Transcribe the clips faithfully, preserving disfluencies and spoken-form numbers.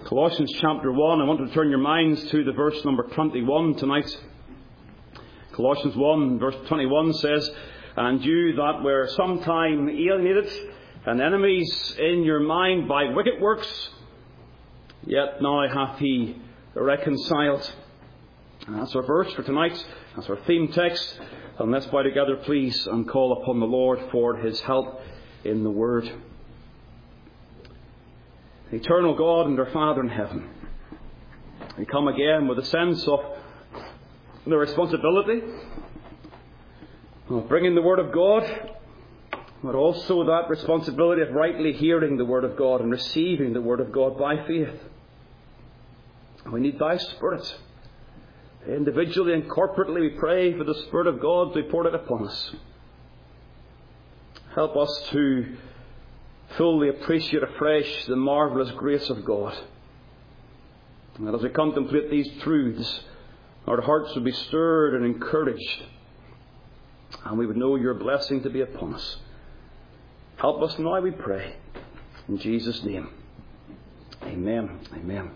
Colossians chapter one. I want to turn your minds to the verse number twenty-one tonight. Colossians one verse twenty-one says, "And you that were sometime alienated and enemies in your mind by wicked works, yet now hath he reconciled." And that's our verse for tonight. That's our theme text. And let's bow together, please, and call upon the Lord for his help in the Word. Eternal God and our Father in heaven, we come again with a sense of the responsibility of bringing the Word of God, but also that responsibility of rightly hearing the Word of God and receiving the Word of God by faith. We need Thy Spirit. Individually and corporately we pray for the Spirit of God to be poured out upon us. Help us to fully appreciate afresh the marvellous grace of God. And that as we contemplate these truths, our hearts would be stirred and encouraged, and we would know your blessing to be upon us. Help us now, we pray. In Jesus' name. Amen. Amen.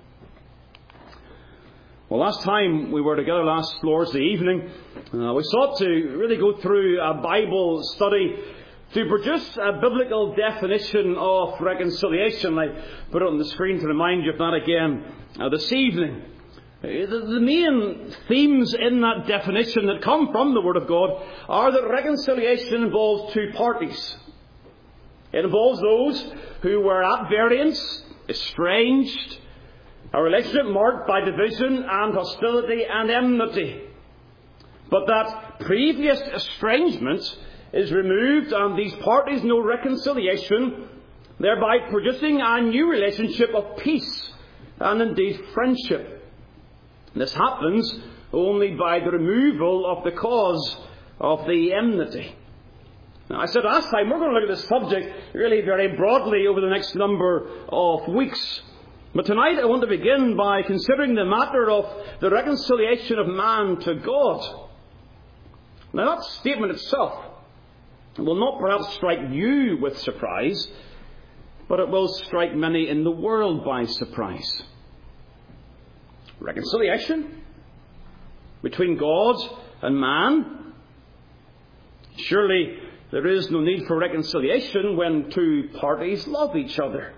Well, last time we were together, last Lord's Day evening, uh, we sought to really go through a Bible study to produce a biblical definition of reconciliation. I put it on the screen to remind you of that again uh, this evening. Uh, the, the main themes in that definition that come from the Word of God are that reconciliation involves two parties. It involves those who were at variance, estranged, a relationship marked by division and hostility and enmity. But that previous estrangement is removed and these parties know reconciliation, thereby producing a new relationship of peace and indeed friendship. This happens only by the removal of the cause of the enmity. Now, I said last time we're going to look at this subject really very broadly over the next number of weeks. But tonight I want to begin by considering the matter of the reconciliation of man to God. Now, that statement itself will not perhaps strike you with surprise, but it will strike many in the world by surprise. Reconciliation between God and man? Surely there is no need for reconciliation when two parties love each other.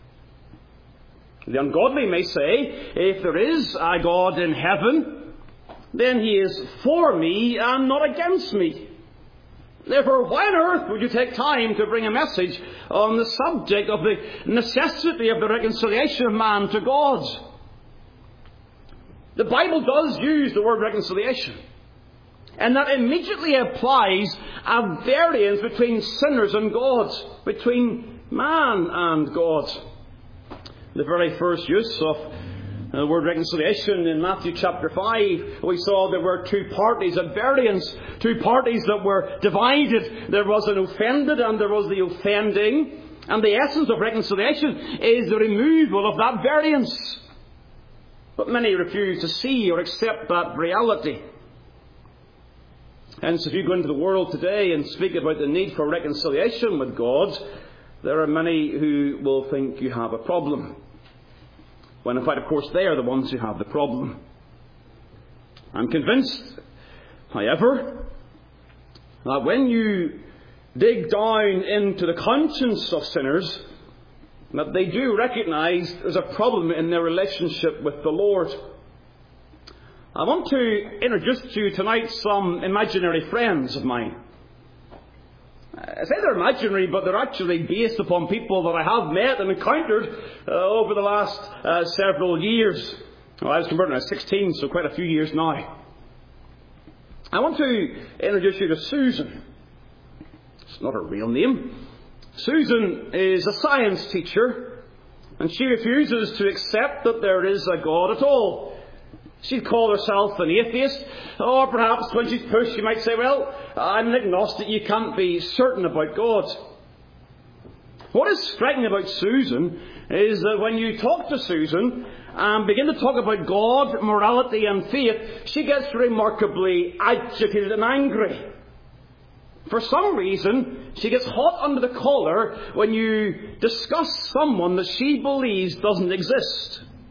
The ungodly may say, if there is a God in heaven, then he is for me and not against me. Therefore, why on earth would you take time to bring a message on the subject of the necessity of the reconciliation of man to God? The Bible does use the word reconciliation, and that immediately applies a variance between sinners and God, between man and God. The very first use of the word reconciliation in Matthew chapter five, we saw there were two parties at variance, two parties that were divided. There was an offended and there was the offending. And the essence of reconciliation is the removal of that variance. But many refuse to see or accept that reality. Hence, if you go into the world today and speak about the need for reconciliation with God, there are many who will think you have a problem. When in fact, of course, they are the ones who have the problem. I'm convinced, however, that when you dig down into the conscience of sinners, that they do recognize there's a problem in their relationship with the Lord. I want to introduce to you tonight some imaginary friends of mine. I say they're imaginary, but they're actually based upon people that I have met and encountered uh, over the last uh, several years. Well, I was converted when I was sixteen, so quite a few years now. I want to introduce you to Susan. It's not her real name. Susan is a science teacher, and she refuses to accept that there is a God at all. She'd call herself an atheist, or perhaps when she's pushed she might say, well, I'm an agnostic, you can't be certain about God. What is striking about Susan is that when you talk to Susan and begin to talk about God, morality and faith, she gets remarkably agitated and angry. For some reason, she gets hot under the collar when you discuss someone that she believes doesn't exist.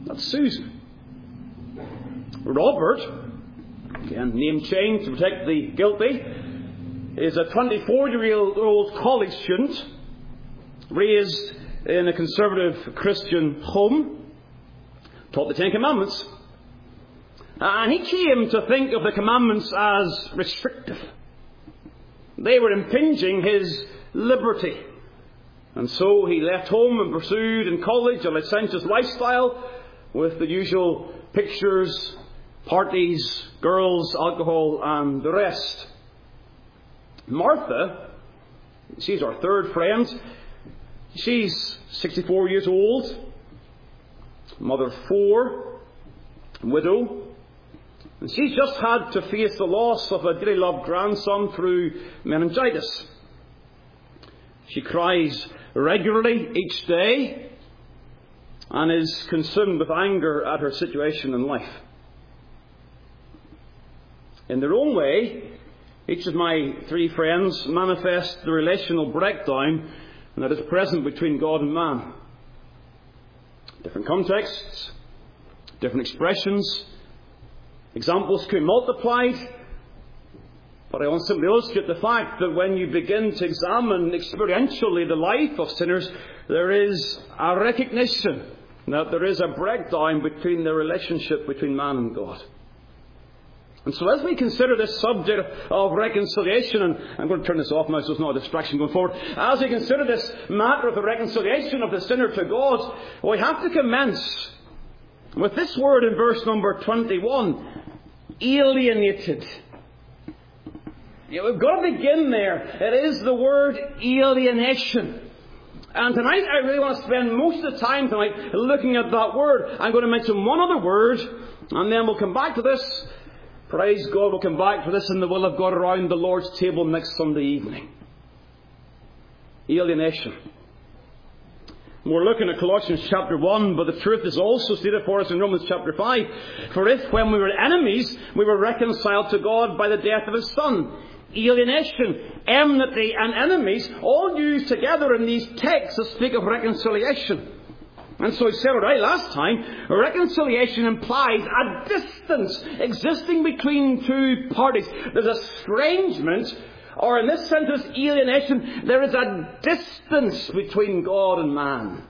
That's Susan. Robert, again, name change to protect the guilty, is a twenty-four-year-old college student raised in a conservative Christian home, taught the Ten Commandments. And he came to think of the commandments as restrictive. They were impinging his liberty. And so he left home and pursued in college a licentious lifestyle with the usual pictures, parties, girls, alcohol, and the rest. Martha, she's our third friend. She's sixty-four years old, mother of four, widow. And she's just had to face the loss of a dearly loved grandson through meningitis. She cries regularly each day and is consumed with anger at her situation in life. In their own way, each of my three friends manifest the relational breakdown that is present between God and man. Different contexts, different expressions, examples could be multiplied, but I want to simply illustrate the fact that when you begin to examine experientially the life of sinners, there is a recognition that there is a breakdown between the relationship between man and God. And so as we consider this subject of reconciliation, and I'm going to turn this off now so it's not a distraction going forward. As we consider this matter of the reconciliation of the sinner to God, we have to commence with this word in verse number twenty-one. Alienated. Yeah, we've got to begin there. It is the word alienation. And tonight I really want to spend most of the time tonight looking at that word. I'm going to mention one other word, and then we'll come back to this. Praise God, we'll come back to this in the will of God around the Lord's table next Sunday evening. Alienation. We're looking at Colossians chapter one, but the truth is also stated for us in Romans chapter five. For if, when we were enemies, we were reconciled to God by the death of His Son. Alienation, enmity, and enemies, all used together in these texts that speak of reconciliation. And so I said it right last time, reconciliation implies a distance existing between two parties. There's estrangement, or in this sense, alienation. There is a distance between God and man.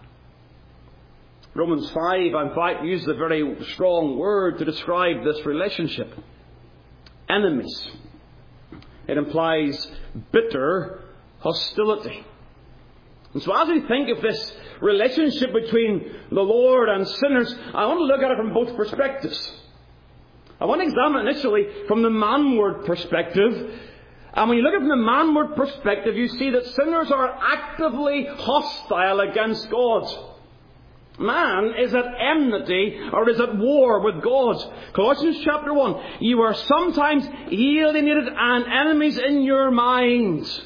Romans five, in fact, uses a very strong word to describe this relationship. Enemies. It implies bitter hostility. And so as we think of this relationship between the Lord and sinners, I want to look at it from both perspectives. I want to examine it initially from the manward perspective. And when you look at it from the manward perspective, you see that sinners are actively hostile against God. Man is at enmity or is at war with God. Colossians chapter one, you are sometimes alienated and enemies in your minds.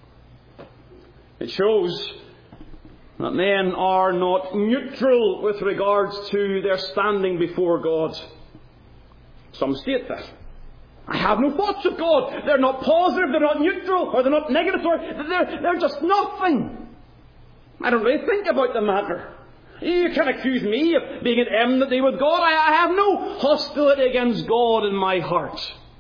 It shows that men are not neutral with regards to their standing before God. Some state that. I have no thoughts of God. They're not positive, they're not neutral, or they're not negative, or they're, they're just nothing. I don't really think about the matter. You can accuse me of being at enmity with God. I, I have no hostility against God in my heart.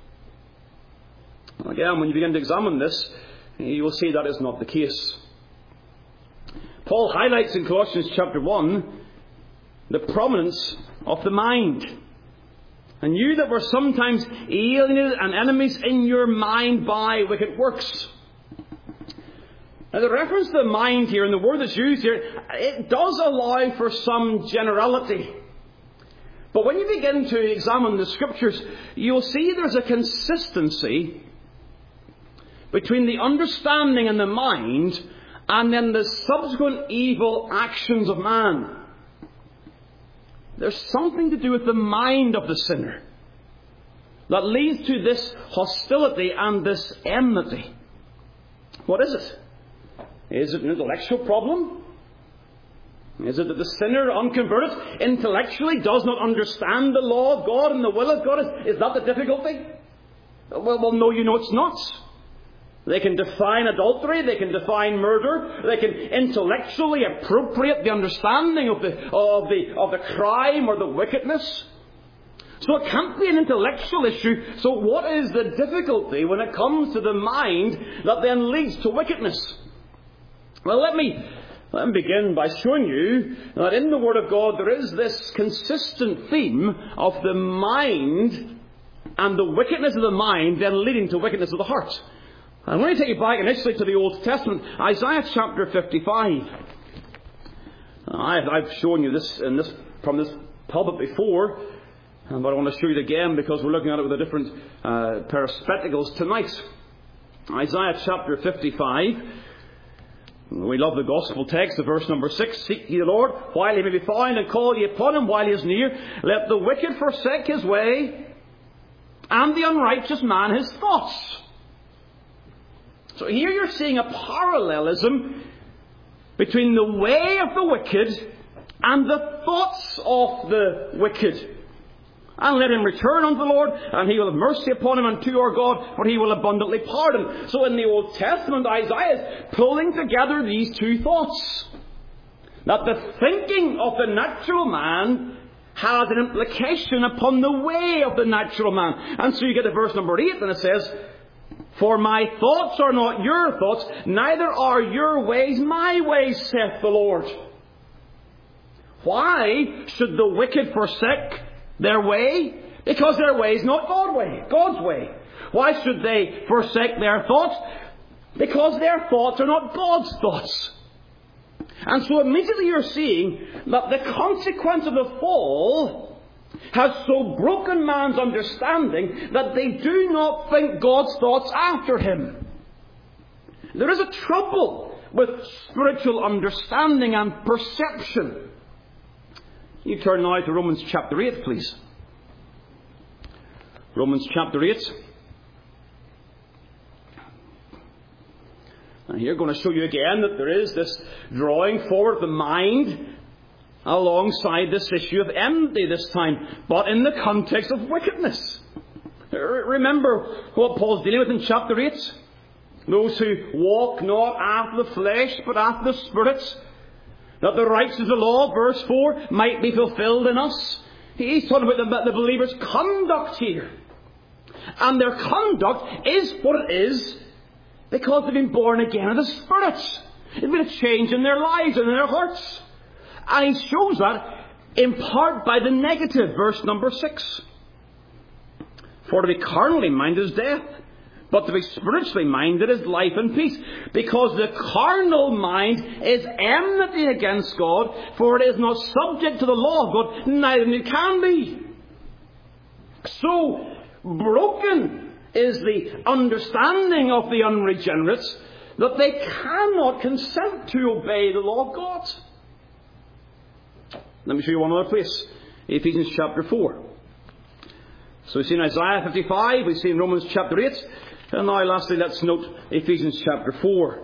Again, when you begin to examine this, you will see that is not the case. Paul highlights in Colossians chapter one the prominence of the mind. And you that were sometimes alienated and enemies in your mind by wicked works. Now the reference to the mind here, and the word that's used here, it does allow for some generality. But when you begin to examine the Scriptures, you'll see there's a consistency between the understanding and the mind and then the subsequent evil actions of man. There's something to do with the mind of the sinner that leads to this hostility and this enmity. What is it? Is it an intellectual problem? Is it that the sinner, unconverted, intellectually does not understand the law of God and the will of God? Is, is that the difficulty? Well, well, no, you know it's not. They can define adultery, they can define murder, they can intellectually appropriate the understanding of the, of the, of the crime or the wickedness. So it can't be an intellectual issue. So what is the difficulty when it comes to the mind that then leads to wickedness? Well, let me, let me begin by showing you that in the Word of God there is this consistent theme of the mind and the wickedness of the mind then leading to wickedness of the heart. I'm going to take you back initially to the Old Testament, Isaiah chapter fifty-five. I've, I've shown you this, in this from this pulpit before, but I want to show you it again because we're looking at it with a different uh, pair of spectacles tonight. Isaiah chapter fifty-five. We love the gospel text, the verse number six. Seek ye the Lord while he may be found, and call ye upon him while he is near. Let the wicked forsake his way, and the unrighteous man his thoughts. So here you're seeing a parallelism between the way of the wicked and the thoughts of the wicked. And let him return unto the Lord, and he will have mercy upon him, and to our God, for he will abundantly pardon. So in the Old Testament, Isaiah is pulling together these two thoughts. That the thinking of the natural man has an implication upon the way of the natural man. And so you get to verse number eight, and it says, For my thoughts are not your thoughts, neither are your ways my ways, saith the Lord. Why should the wicked forsake their way? Because their way is not God's way. God's way. Why should they forsake their thoughts? Because their thoughts are not God's thoughts. And so immediately you're seeing that the consequence of the fall has so broken man's understanding that they do not think God's thoughts after him. There is a trouble with spiritual understanding and perception. You turn now to Romans chapter eight, please. Romans chapter eight. And here I'm going to show you again that there is this drawing forward of the mind alongside this issue of enmity this time, but in the context of wickedness. Remember what Paul's dealing with in chapter eight? Those who walk not after the flesh, but after the Spirit, that the rights of the law, verse four, might be fulfilled in us. He's talking about the, the believers' conduct here. And their conduct is what it is because they've been born again of the Spirit. There's been a change in their lives and in their hearts. And he shows that in part by the negative, verse number six. For to be carnally minded is death, but to be spiritually minded is life and peace. Because the carnal mind is enmity against God, for it is not subject to the law of God, neither it can be. So broken is the understanding of the unregenerates that they cannot consent to obey the law of God. Let me show you one other place. Ephesians chapter four. So we've seen Isaiah fifty-five, we've seen Romans chapter eight, and now lastly let's note Ephesians chapter four.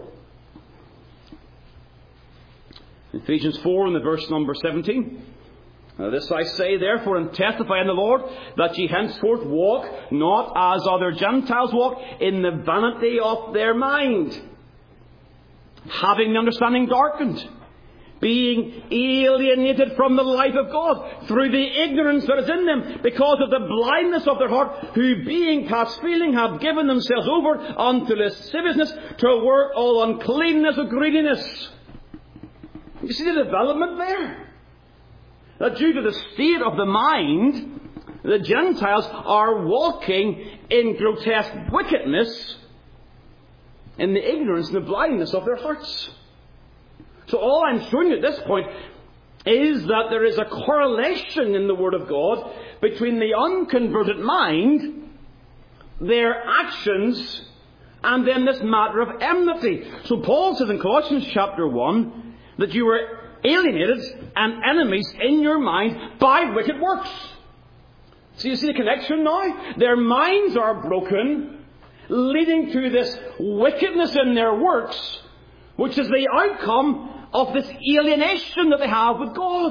Ephesians four and the verse number seventeen. Now this I say therefore and testify in the Lord, that ye henceforth walk not as other Gentiles walk, in the vanity of their mind, having the understanding darkened, being alienated from the life of God through the ignorance that is in them, because of the blindness of their heart, who being past feeling have given themselves over unto lasciviousness, to work all uncleanness of greediness. You see the development there? That due to the state of the mind, the Gentiles are walking in grotesque wickedness in the ignorance and the blindness of their hearts. So all I'm showing you at this point is that there is a correlation in the Word of God between the unconverted mind, their actions, and then this matter of enmity. So Paul says in Colossians chapter one that you were alienated and enemies in your mind by wicked works. So you see the connection now? Their minds are broken, leading to this wickedness in their works, which is the outcome of this alienation that they have with God.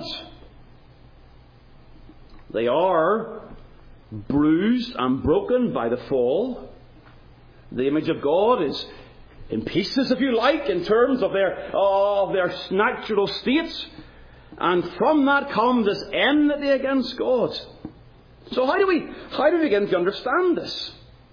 They are bruised and broken by the fall. The image of God is in pieces, if you like, in terms of their, of their natural states. And from that comes this enmity against God. So how do we, how do we begin to understand this?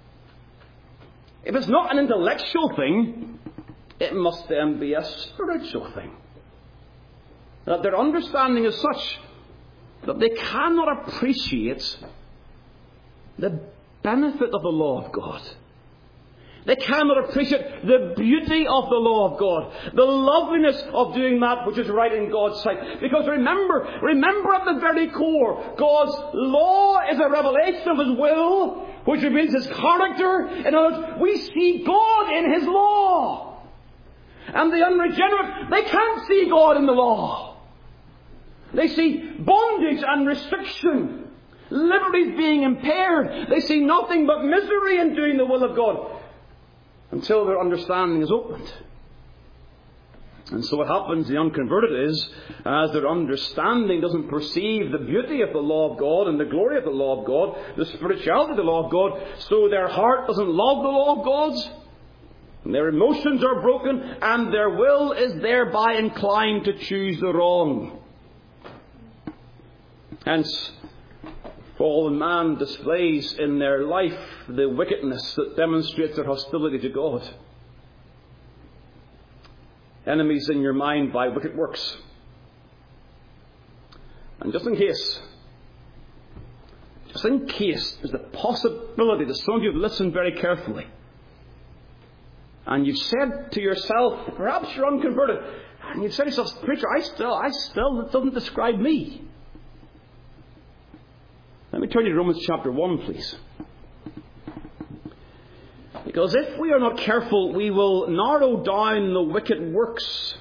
If it's not an intellectual thing, it must then be a spiritual thing. That their understanding is such that they cannot appreciate the benefit of the law of God. They cannot appreciate the beauty of the law of God, the loveliness of doing that which is right in God's sight. Because remember, remember at the very core, God's law is a revelation of His will, which reveals His character. In other words, we see God in His law. And the unregenerate, they can't see God in the law. They see bondage and restriction, liberties being impaired. They see nothing but misery in doing the will of God, until their understanding is opened. And so what happens, the unconverted, is, as their understanding doesn't perceive the beauty of the law of God and the glory of the law of God, the spirituality of the law of God, so their heart doesn't love the law of God, and their emotions are broken, and their will is thereby inclined to choose the wrong. Hence, fallen man displays in their life the wickedness that demonstrates their hostility to God. Enemies in your mind by wicked works. And just in case, just in case there's the possibility that some of you have listened very carefully, and you've said to yourself, perhaps you're unconverted, and you've said to yourself, preacher, I still, I still, it doesn't describe me. Let me turn you to Romans chapter one, please. Because if we are not careful, we will narrow down the wicked works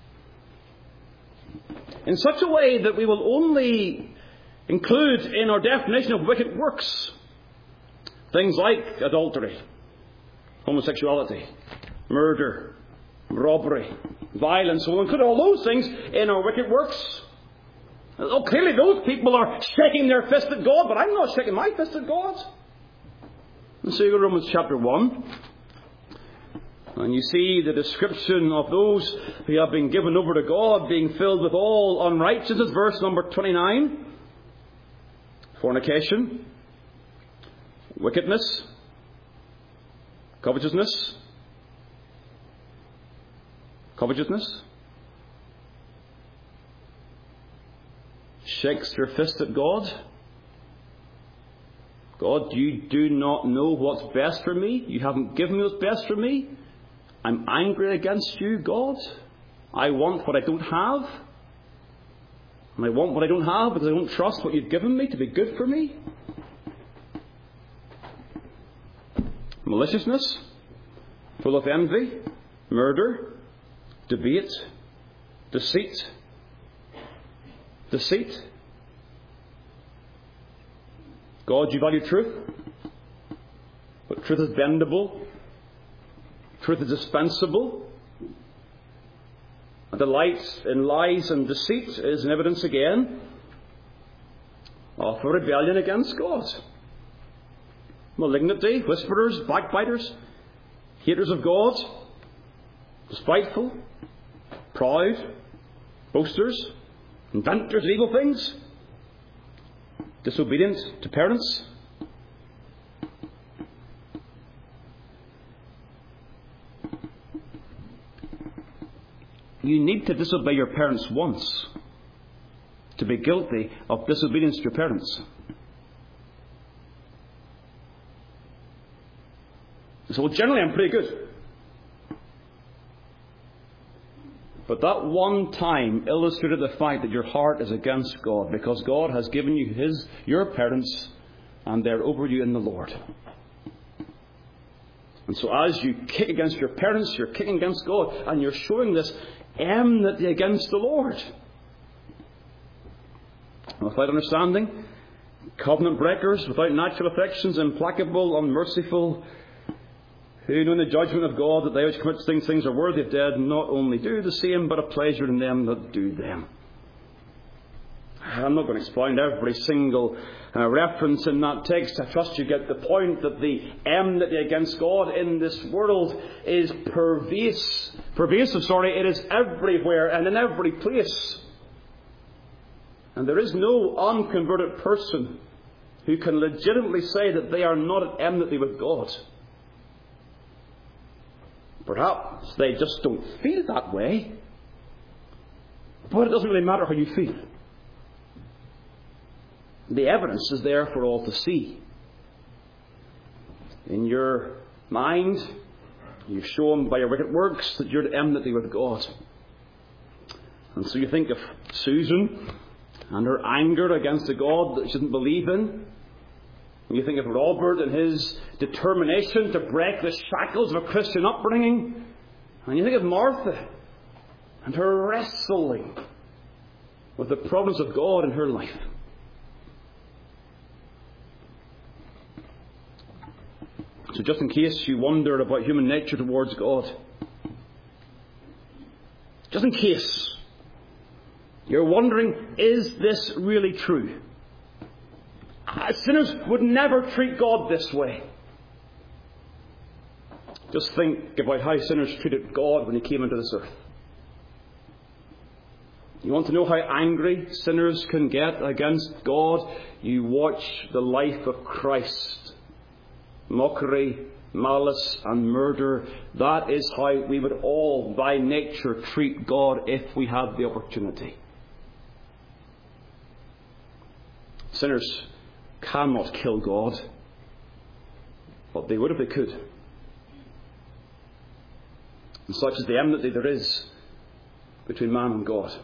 in such a way that we will only include in our definition of wicked works things like adultery, homosexuality, murder, robbery, violence. We'll include all those things in our wicked works. Oh, clearly those people are shaking their fist at God, but I'm not shaking my fist at God. And so you go to Romans chapter one, and you see the description of those who have been given over to God being filled with all unrighteousness. Verse number twenty-nine. Fornication, wickedness, covetousness, covetousness, shakes your fist at God. God, you do not know what's best for me. You haven't given me what's best for me. I'm angry against you, God. I want what I don't have. And I want what I don't have because I don't trust what you've given me to be good for me. Maliciousness, full of envy, murder, debate, deceit, deceit. God, you value truth, but truth is bendable, truth is dispensable. A delight in lies and deceit is an evidence again of a rebellion against God. Malignity, whisperers, backbiters, haters of God, despiteful, proud, boasters, inventors of evil things, disobedient to parents. You need to disobey your parents once to be guilty of disobedience to your parents. So, well, generally I'm pretty good. But that one time illustrated the fact that your heart is against God, because God has given you his, your parents, and they're over you in the Lord. And so as you kick against your parents, you're kicking against God, and you're showing this enmity against the Lord. Without understanding, covenant breakers, without natural affections, implacable, unmerciful, who know in the judgment of God that they which commit things, things are worthy of death, not only do the same, but have pleasure in them that do them. I'm not going to expound every single uh, reference in that text. I trust you get the point that the enmity against God in this world is pervasive. Pervasive, sorry, it is everywhere and in every place. And there is no unconverted person who can legitimately say that they are not at enmity with God. Perhaps they just don't feel that way. But it doesn't really matter how you feel. The evidence is there for all to see. In your mind, you've shown by your wicked works that you're at enmity with God. And so you think of Susan and her anger against a God that she doesn't believe in. You think of Robert and his determination to break the shackles of a Christian upbringing. And you think of Martha and her wrestling with the problems of God in her life. So just in case you wonder about human nature towards God, just in case you're wondering, is this really true? Sinners would never treat God this way. Just think about how sinners treated God when He came into this earth. You want to know how angry sinners can get against God? You watch the life of Christ. Mockery, malice and murder. That is how we would all, by nature, treat God if we had the opportunity. Sinners cannot kill God, but they would if they could. And such is the enmity there is between man and God.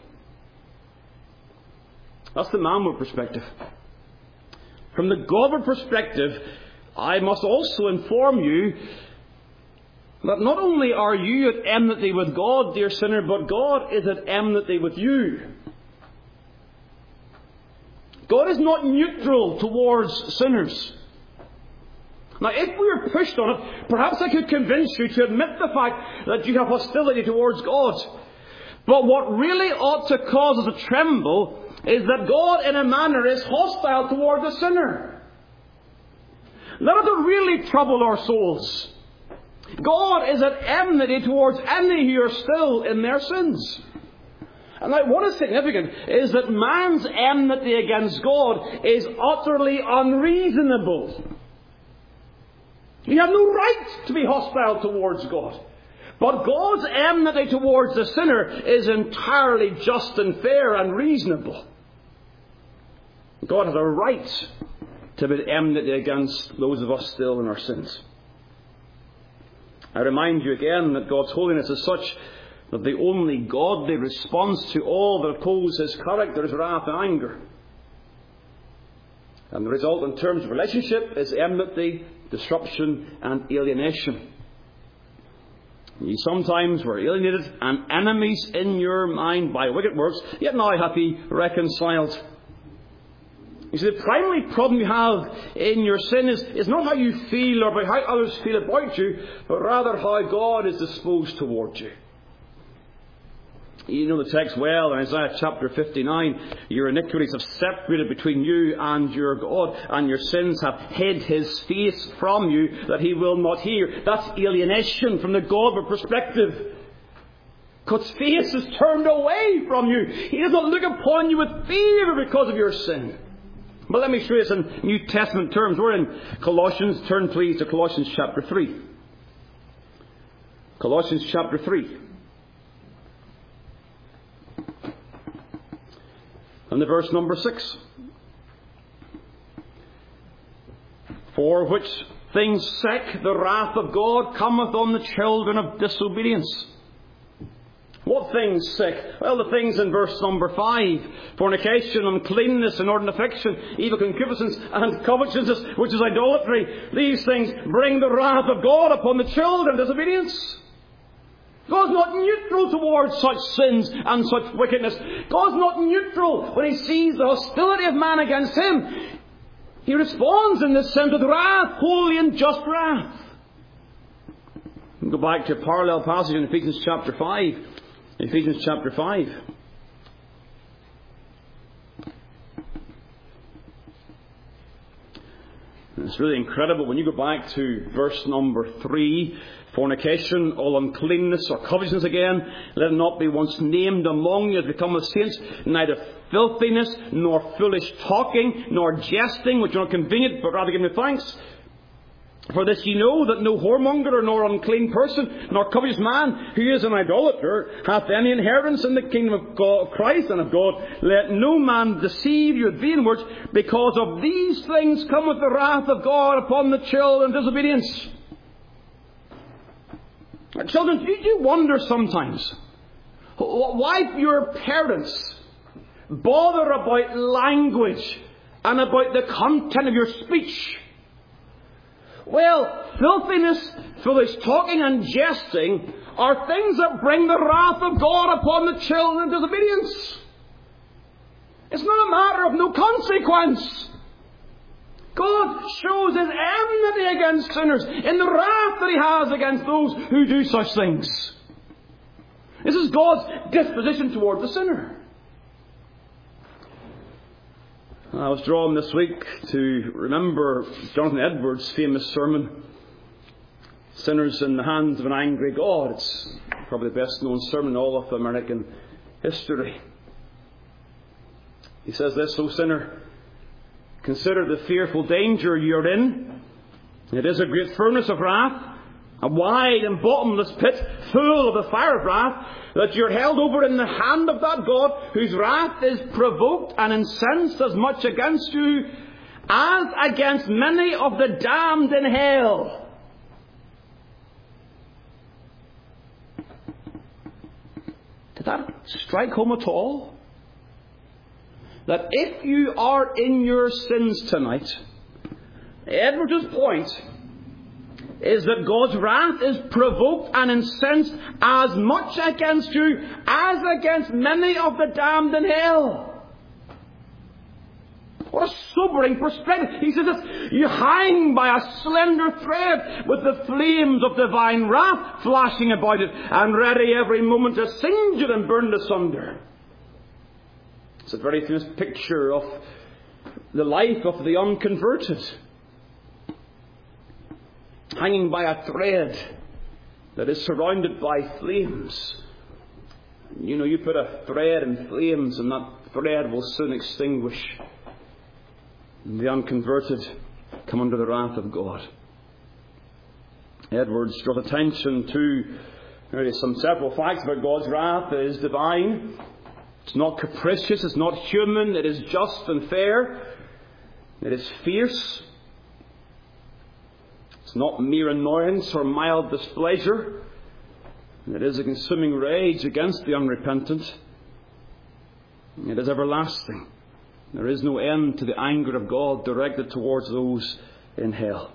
That's the manward perspective. From the Godward perspective, I must also inform you that not only are you at enmity with God, dear sinner, but God is at enmity with you. God is not neutral towards sinners. Now, if we were pushed on it, perhaps I could convince you to admit the fact that you have hostility towards God. But what really ought to cause us to tremble is that God, in a manner, is hostile toward the sinner. Let it really trouble our souls. God is at enmity towards any who are still in their sins. And now, what is significant is that man's enmity against God is utterly unreasonable. You have no right to be hostile towards God. But God's enmity towards the sinner is entirely just and fair and reasonable. God has a right to be enmity against those of us still in our sins. I remind you again that God's holiness is such that the only godly response to all that oppose His character is wrath and anger. And the result in terms of relationship is enmity, disruption and alienation. You sometimes were alienated and enemies in your mind by wicked works, yet now hath He reconciled. You see, the primary problem you have in your sin is, is not how you feel or by how others feel about you, but rather how God is disposed towards you. You know the text well in Isaiah chapter fifty-nine. Your iniquities have separated between you and your God, and your sins have hid His face from you that He will not hear. That's alienation from the Godward perspective. God's face is turned away from you. He does not look upon you with favour because of your sin. But let me show you some New Testament terms. We're in Colossians. Turn please to Colossians chapter three. Colossians chapter three. And the verse number six. For which things sake the wrath of God cometh on the children of disobedience. What things sake? Well, the things in verse number five. Fornication, uncleanness, inordinate affection, evil concupiscence, and covetousness, which is idolatry. These things bring the wrath of God upon the children of disobedience. God's not neutral towards such sins and such wickedness. God's not neutral when He sees the hostility of man against Him. He responds in this sense with wrath, holy and just wrath. We'll go back to a parallel passage in Ephesians chapter five. Ephesians chapter five. It's really incredible when you go back to verse number three. Fornication, all uncleanness or covetousness again, let it not be once named among you as become of saints, neither filthiness, nor foolish talking, nor jesting, which are not convenient, but rather giving thanks. For this ye know, that no whoremonger, nor unclean person, nor covetous man, who is an idolater, hath any inheritance in the kingdom of God, of Christ and of God. Let no man deceive you with vain words, because of these things cometh the wrath of God upon the children of disobedience. Children, do you wonder sometimes why your parents bother about language and about the content of your speech? Well, filthiness, foolish talking and jesting are things that bring the wrath of God upon the children of disobedience. It's not a matter of no consequence. God shows His enmity against sinners in the wrath that He has against those who do such things. This is God's disposition toward the sinner. I was drawn this week to remember Jonathan Edwards' famous sermon, Sinners in the Hands of an Angry God. It's probably the best known sermon in all of American history. He says this, O sinner, consider the fearful danger you're in. It is a great furnace of wrath, a wide and bottomless pit full of the fire of wrath, that you're held over in the hand of that God, whose wrath is provoked and incensed as much against you as against many of the damned in hell. Did that strike home at all? That if you are in your sins tonight, Edwards' point is that God's wrath is provoked and incensed as much against you as against many of the damned in hell. What a sobering perspective. He says this, you hang by a slender thread with the flames of divine wrath flashing about it and ready every moment to singe it and burn it asunder. It's a very famous picture of the life of the unconverted, hanging by a thread that is surrounded by flames. You know, you put a thread in flames and that thread will soon extinguish. And the unconverted come under the wrath of God. Edwards draws attention to there some several facts about God's wrath. It is divine. It's not capricious. It's not human. It is just and fair. It is fierce. It's not mere annoyance or mild displeasure. It is a consuming rage against the unrepentant. It is everlasting. There is no end to the anger of God directed towards those in hell.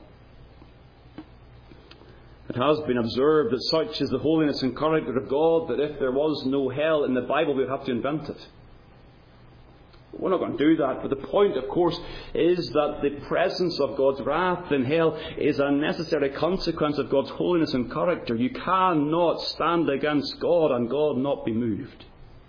It has been observed that such is the holiness and character of God that if there was no hell in the Bible, we would have to invent it. We're not going to do that, but the point, of course, is that the presence of God's wrath in hell is a necessary consequence of God's holiness and character. You cannot stand against God and God not be moved.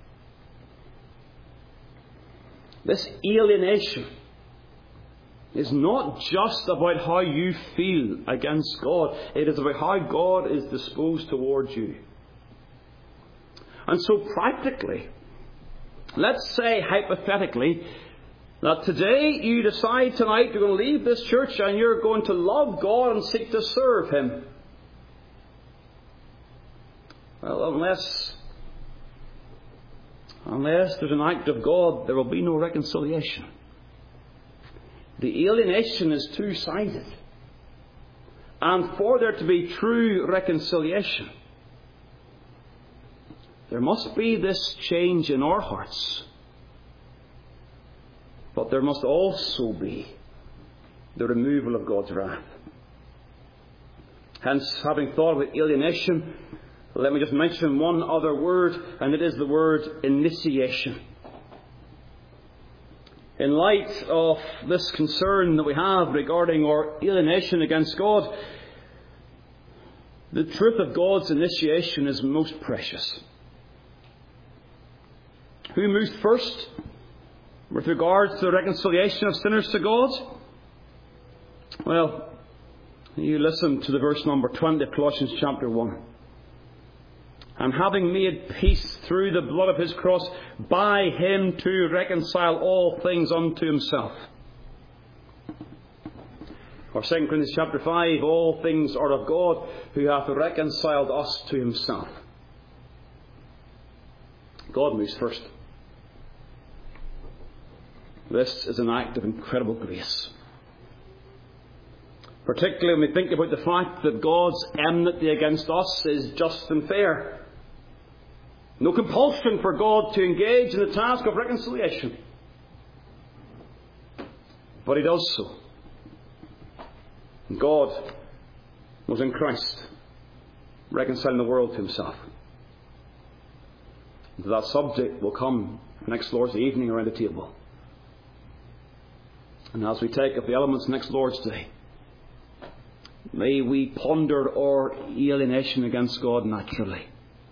This alienation is not just about how you feel against God. It is about how God is disposed towards you. And so practically, let's say hypothetically that today you decide tonight you're going to leave this church and you're going to love God and seek to serve Him. Well, unless unless there's an act of God, there will be no reconciliation. The alienation is two-sided. And for there to be true reconciliation, there must be this change in our hearts. But there must also be the removal of God's wrath. Hence, having thought of alienation, let me just mention one other word, and it is the word initiation. In light of this concern that we have regarding our alienation against God, the truth of God's initiation is most precious. Who moves first with regards to the reconciliation of sinners to God? Well, you listen to the verse number twenty of Colossians chapter one. And having made peace through the blood of his cross, by him to reconcile all things unto himself. Or Second Corinthians chapter five, all things are of God, who hath reconciled us to himself. God moves first. This is an act of incredible grace. Particularly when we think about the fact that God's enmity against us is just and fair. No compulsion for God to engage in the task of reconciliation. But he does so. God was in Christ, reconciling the world to himself. And to that subject will come next Lord's evening around the table. And as we take up the elements next Lord's Day, may we ponder our alienation against God naturally,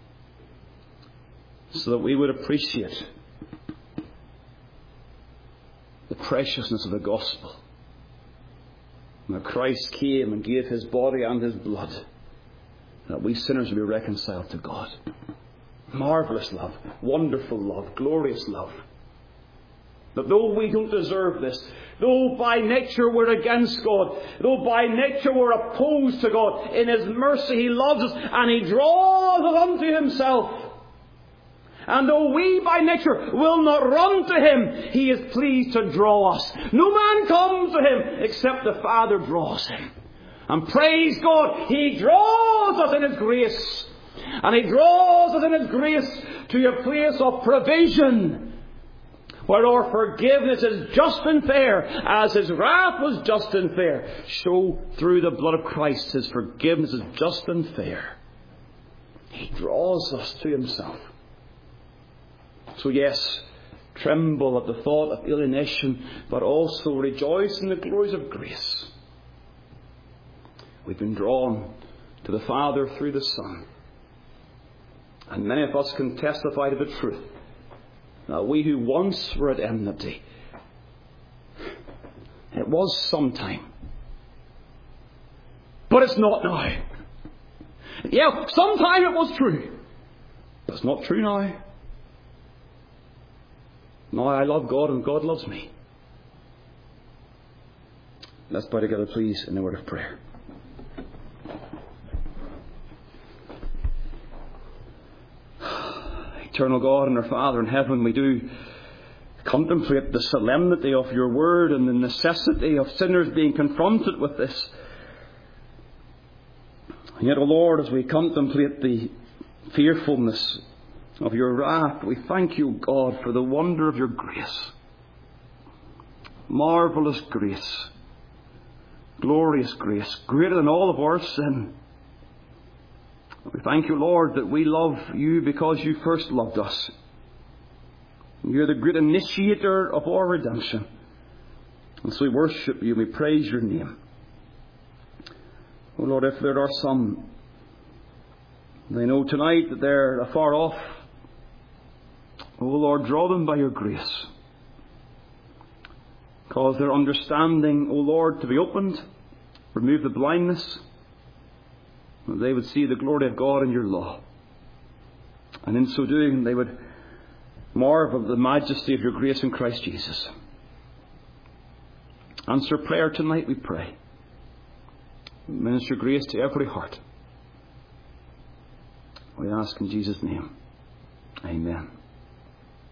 so that we would appreciate the preciousness of the gospel. And that Christ came and gave his body and his blood, that we sinners would be reconciled to God. Marvellous love, wonderful love, glorious love. That though we don't deserve this, though by nature we're against God, though by nature we're opposed to God, in his mercy he loves us and he draws us unto himself. And though we by nature will not run to him, he is pleased to draw us. No man comes to him except the Father draws him. And praise God, he draws us in his grace. And he draws us in his grace to a place of provision, where our forgiveness is just and fair, as his wrath was just and fair. So through the blood of Christ, his forgiveness is just and fair. He draws us to himself. So yes, tremble at the thought of alienation, but also rejoice in the glories of grace. We've been drawn to the Father through the Son. And many of us can testify to the truth. Now, we who once were at enmity, it was sometime, but it's not now. Yeah, sometime it was true, but it's not true now. Now I love God and God loves me. Let's bow together, please, in a word of prayer. Eternal God and our Father in heaven, we do contemplate the solemnity of your word and the necessity of sinners being confronted with this. And yet, O Lord, as we contemplate the fearfulness of your wrath, we thank you, God, for the wonder of your grace. Marvellous grace. Glorious grace. Greater than all of our sin. We thank you, Lord, that we love you because you first loved us. You're the great initiator of our redemption. And so we worship you and we praise your name. Oh Lord, if there are some, they know tonight that they're afar off. Oh Lord, draw them by your grace. Cause their understanding, oh Lord, to be opened. Remove the blindness. That they would see the glory of God in your law. And in so doing, they would marvel at the majesty of your grace in Christ Jesus. Answer prayer tonight, we pray. Minister grace to every heart. We ask in Jesus' name. Amen.